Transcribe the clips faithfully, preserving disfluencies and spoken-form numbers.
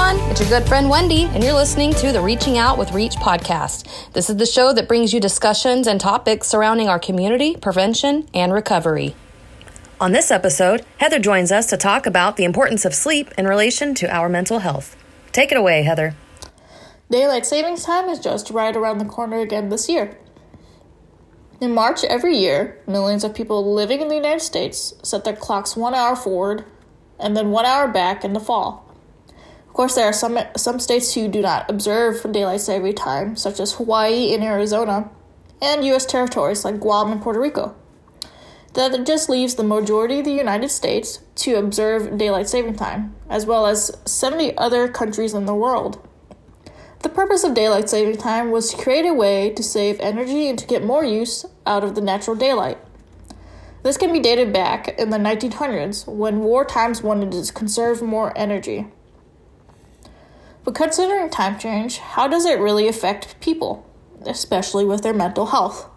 everyone. It's your good friend Wendy, and you're listening to the Reaching Out with Reach podcast. This is the show that brings you discussions and topics surrounding our community, prevention, and recovery. On this episode, Heather joins us to talk about the importance of sleep in relation to our mental health. Take it away, Heather. Daylight savings time is just right around the corner again this year. In March every year, millions of people living in the United States set their clocks one hour forward and then one hour back in the fall. Of course, there are some some states who do not observe daylight saving time, such as Hawaii and Arizona, and U S territories like Guam and Puerto Rico. That just leaves the majority of the United States to observe daylight saving time, as well as seventy other countries in the world. The purpose of daylight saving time was to create a way to save energy and to get more use out of the natural daylight. This can be dated back in the nineteen hundreds, when war times wanted to conserve more energy. But considering time change, how does it really affect people, especially with their mental health?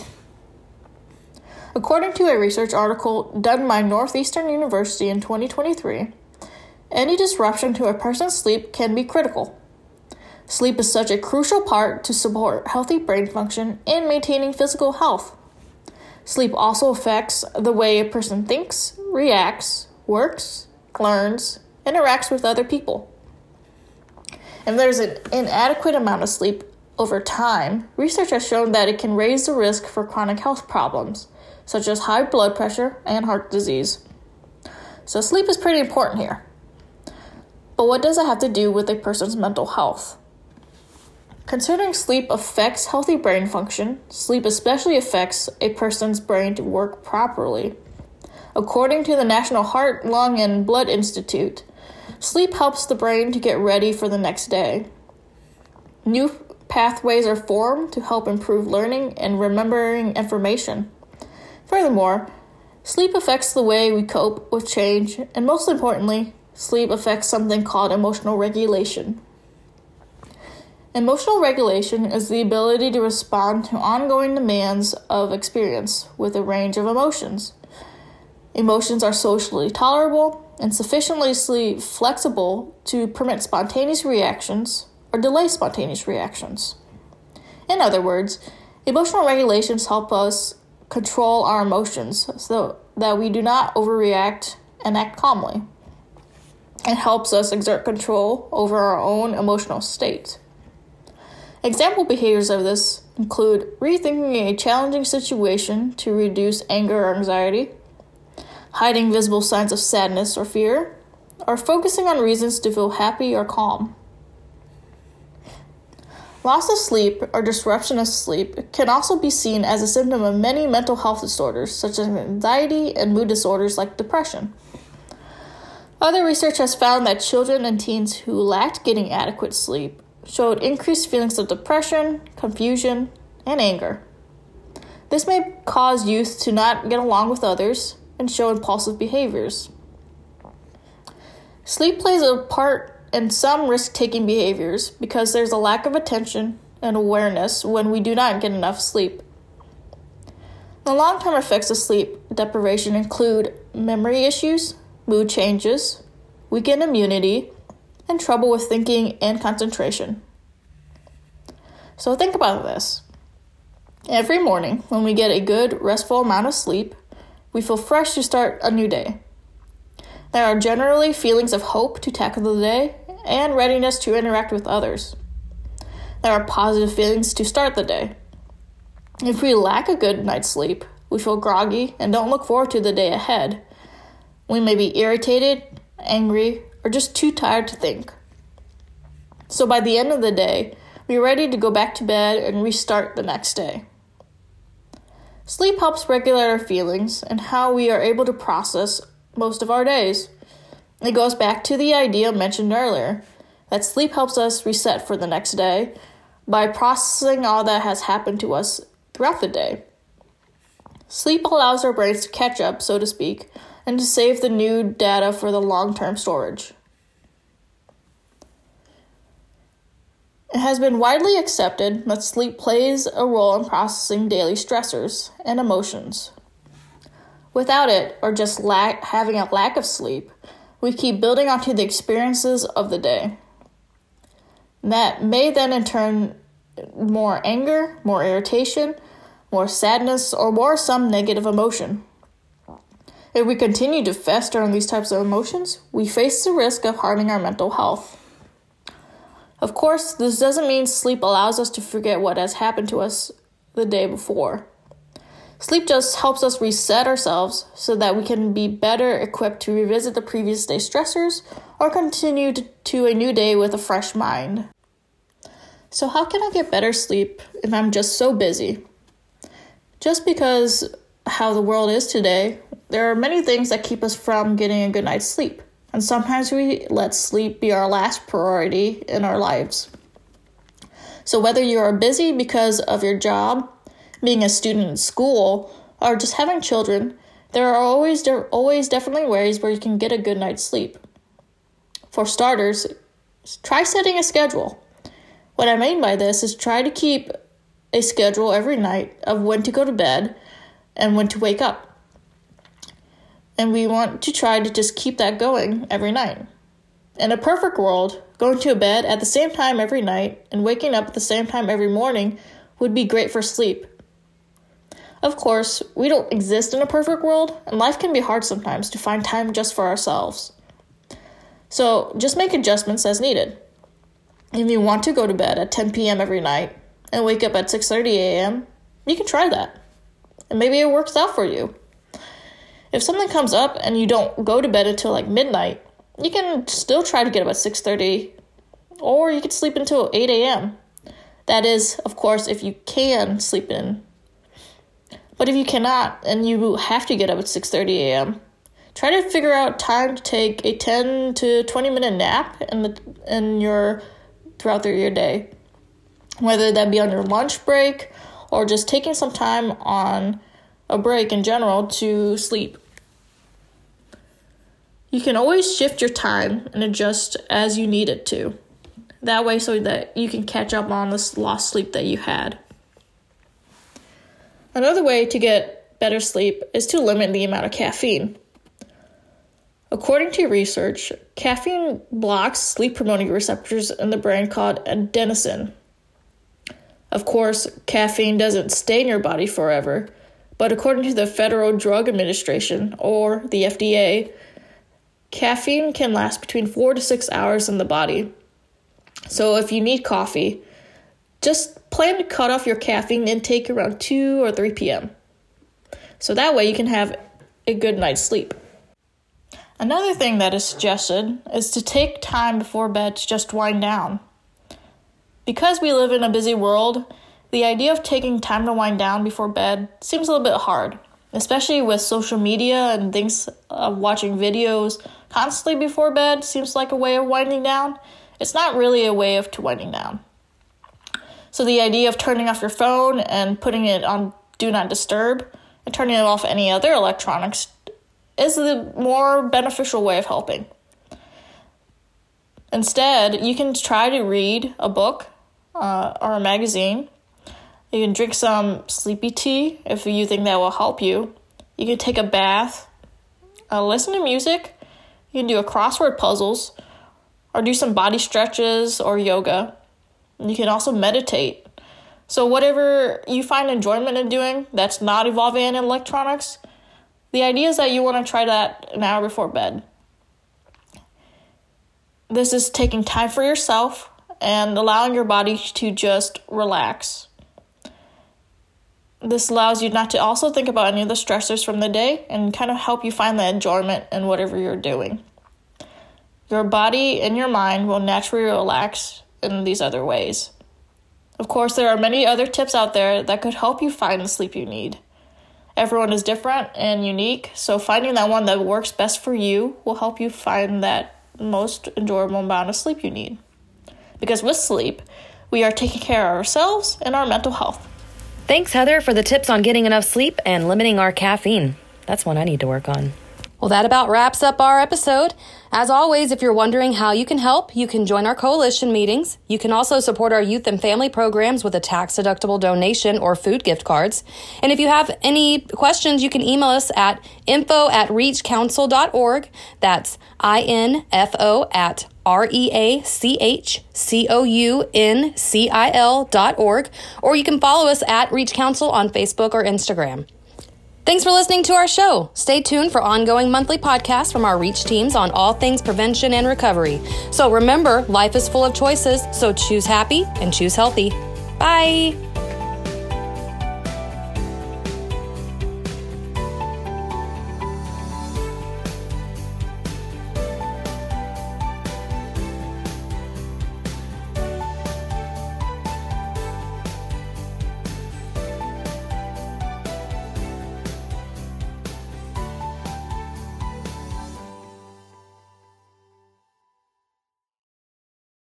According to a research article done by Northeastern University in twenty twenty-three, any disruption to a person's sleep can be critical. Sleep is such a crucial part to support healthy brain function and maintaining physical health. Sleep also affects the way a person thinks, reacts, works, learns, interacts with other people. If there's an inadequate amount of sleep over time, research has shown that it can raise the risk for chronic health problems, such as high blood pressure and heart disease. So sleep is pretty important here. But what does it have to do with a person's mental health? Considering sleep affects healthy brain function, sleep especially affects a person's brain to work properly. According to the National Heart, Lung, and Blood Institute, sleep helps the brain to get ready for the next day. New pathways are formed to help improve learning and remembering information. Furthermore, sleep affects the way we cope with change, and most importantly, sleep affects something called emotional regulation. Emotional regulation is the ability to respond to ongoing demands of experience with a range of emotions. Emotions are socially tolerable and sufficiently flexible to permit spontaneous reactions or delay spontaneous reactions. In other words, emotional regulations help us control our emotions so that we do not overreact and act calmly. It helps us exert control over our own emotional state. Example behaviors of this include rethinking a challenging situation to reduce anger or anxiety, hiding visible signs of sadness or fear, or focusing on reasons to feel happy or calm. Loss of sleep or disruption of sleep can also be seen as a symptom of many mental health disorders, such as anxiety and mood disorders like depression. Other research has found that children and teens who lacked getting adequate sleep showed increased feelings of depression, confusion, and anger. This may cause youth to not get along with others and show impulsive behaviors. Sleep plays a part in some risk-taking behaviors because there's a lack of attention and awareness when we do not get enough sleep. The long-term effects of sleep deprivation include memory issues, mood changes, weakened immunity, and trouble with thinking and concentration. So think about this. Every morning, when we get a good, restful amount of sleep, we feel fresh to start a new day. There are generally feelings of hope to tackle the day and readiness to interact with others. There are positive feelings to start the day. If we lack a good night's sleep, we feel groggy and don't look forward to the day ahead. We may be irritated, angry, or just too tired to think. So by the end of the day, we're ready to go back to bed and restart the next day. Sleep helps regulate our feelings and how we are able to process most of our days. It goes back to the idea mentioned earlier, that sleep helps us reset for the next day by processing all that has happened to us throughout the day. Sleep allows our brains to catch up, so to speak, and to save the new data for the long-term storage. It has been widely accepted that sleep plays a role in processing daily stressors and emotions. Without it, or just lack, having a lack of sleep, we keep building onto the experiences of the day. That may then in turn more anger, more irritation, more sadness, or more some negative emotion. If we continue to fester on these types of emotions, we face the risk of harming our mental health. Of course, this doesn't mean sleep allows us to forget what has happened to us the day before. Sleep just helps us reset ourselves so that we can be better equipped to revisit the previous day's stressors or continue to, to a new day with a fresh mind. So how can I get better sleep if I'm just so busy? Just because how the world is today, there are many things that keep us from getting a good night's sleep. And sometimes we let sleep be our last priority in our lives. So whether you are busy because of your job, being a student in school, or just having children, there are always there are always definitely ways where you can get a good night's sleep. For starters, try setting a schedule. What I mean by this is try to keep a schedule every night of when to go to bed and when to wake up. And we want to try to just keep that going every night. In a perfect world, going to bed at the same time every night and waking up at the same time every morning would be great for sleep. Of course, we don't exist in a perfect world, and life can be hard sometimes to find time just for ourselves. So just make adjustments as needed. If you want to go to bed at ten p.m. every night and wake up at six thirty a.m., you can try that. And maybe it works out for you. If something comes up and you don't go to bed until like midnight, you can still try to get up at six thirty, or you can sleep until eight a.m. That is, of course, if you can sleep in. But if you cannot and you have to get up at six thirty a.m., try to figure out time to take a ten to twenty minute nap in the in your throughout the, your day. Whether that be on your lunch break or just taking some time on a break in general to sleep. You can always shift your time and adjust as you need it to. That way so that you can catch up on this lost sleep that you had. Another way to get better sleep is to limit the amount of caffeine. According to research, caffeine blocks sleep-promoting receptors in the brain called adenosine. Of course, caffeine doesn't stay in your body forever, but according to the Federal Drug Administration, or the F D A, caffeine can last between four to six hours in the body. So if you need coffee, just plan to cut off your caffeine intake around two or three p.m. So that way you can have a good night's sleep. Another thing that is suggested is to take time before bed to just wind down. Because we live in a busy world, the idea of taking time to wind down before bed seems a little bit hard, especially with social media and things of watching videos constantly before bed seems like a way of winding down. It's not really a way of to winding down. So the idea of turning off your phone and putting it on Do Not Disturb and turning off any other electronics is the more beneficial way of helping. Instead, you can try to read a book uh, or a magazine. You can drink some sleepy tea if you think that will help you. You can take a bath, uh, listen to music. You can do a crossword puzzles or do some body stretches or yoga. And you can also meditate. So whatever you find enjoyment in doing that's not involving in electronics, the idea is that you want to try that an hour before bed. This is taking time for yourself and allowing your body to just relax. This allows you not to also think about any of the stressors from the day and kind of help you find the enjoyment in whatever you're doing. Your body and your mind will naturally relax in these other ways. Of course, there are many other tips out there that could help you find the sleep you need. Everyone is different and unique, so finding that one that works best for you will help you find that most enjoyable amount of sleep you need. Because with sleep, we are taking care of ourselves and our mental health. Thanks, Heather, for the tips on getting enough sleep and limiting our caffeine. That's one I need to work on. Well, that about wraps up our episode. As always, if you're wondering how you can help, you can join our coalition meetings. You can also support our youth and family programs with a tax-deductible donation or food gift cards. And if you have any questions, you can email us at info at reach council dot org. That's I N F O at R E A C H C O U N C I L dot org. Or you can follow us at Reach Council on Facebook or Instagram. Thanks for listening to our show. Stay tuned for ongoing monthly podcasts from our REACH teams on all things prevention and recovery. So remember, life is full of choices, so choose happy and choose healthy. Bye.